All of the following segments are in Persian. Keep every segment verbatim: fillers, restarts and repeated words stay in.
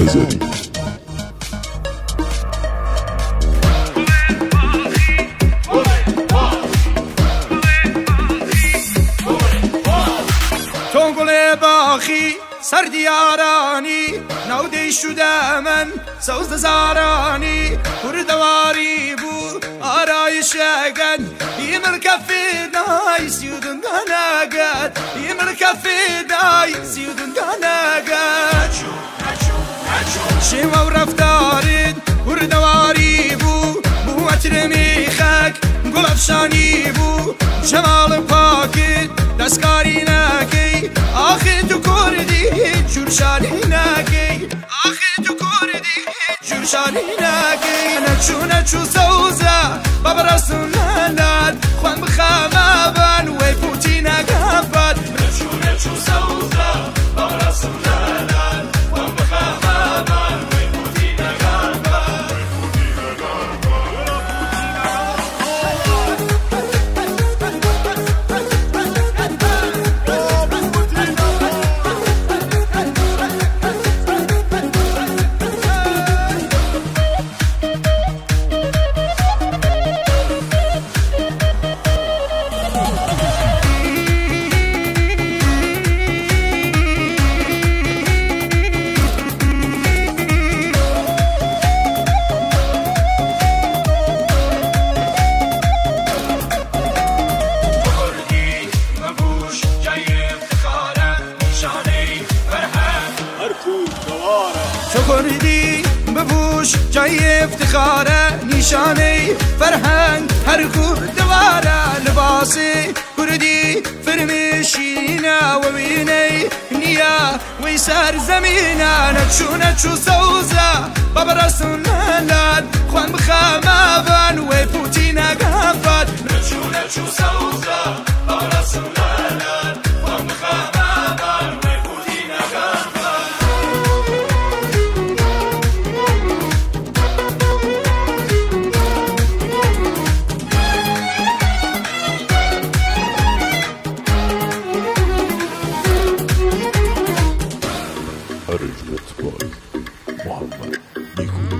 نظری. تو گل باخی سر دیارانی نودی شده من سوز زارانی بردواری بو آرایش اگن یمر کفی دای سیودن دانگد یمر کفی دای سیودن دانگد شیما و رفتارید بردواری بو بو اتر میخک گل افشانی بو جمال پاکید دستکاری نکی آخی تو کردی جورشانی نکی آخی تو کردی جورشانی نکی نچو نچو سوزه بابا رسول نلد خوان بخمه بن وی پوتی نگفت نچو نچو سوزه بابا رسول نلد خوان بخمه بن وی پوتی نگفت کردی ببوش جای افتخاره نشانه فرهنگ هر دواره لباسی کردی فرمشینه و وینه نیا وی سر زمینه نچو نچو سوزه بابا رسول نلد خوان بخمه بن وی پوتی نگفت نچو نچو سوزه بابا رسول نلد خوان بخمه بن وی پوتی نگفت Arrangement by Muhammad Niku.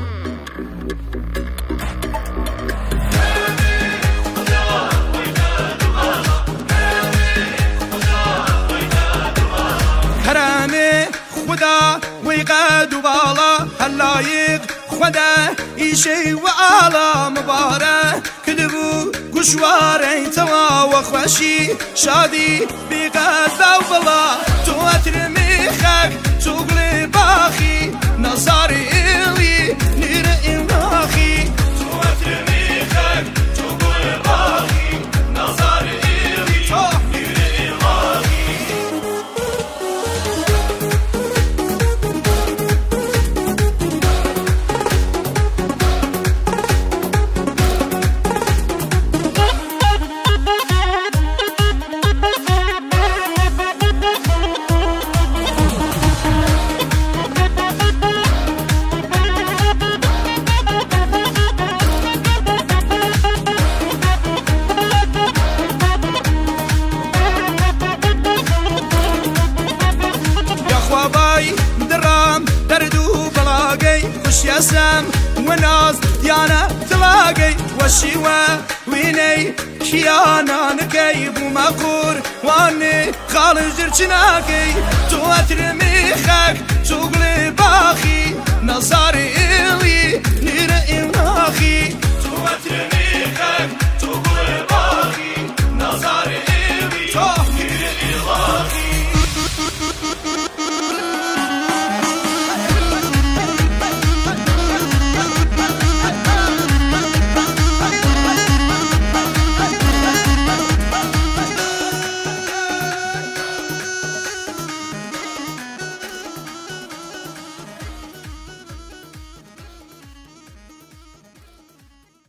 حرامي خدا ويقاد وبالا هلايق خدا إشي وعلا مبارك كذبو قشواري توا وخوشي شادي بغدا وبلا تواتر ميخك تقلي باخي نصاري إلي نير إلاخي تواتر ميخك تقلي باخي نصاري إلي نير إلاخي درام دردو بلاقي وش يسم وناز ديانا تلاقي وشيوة ويني كيانا نكيب ومقور واني خالج جرشناكي تواتر ميخك تقلي باخي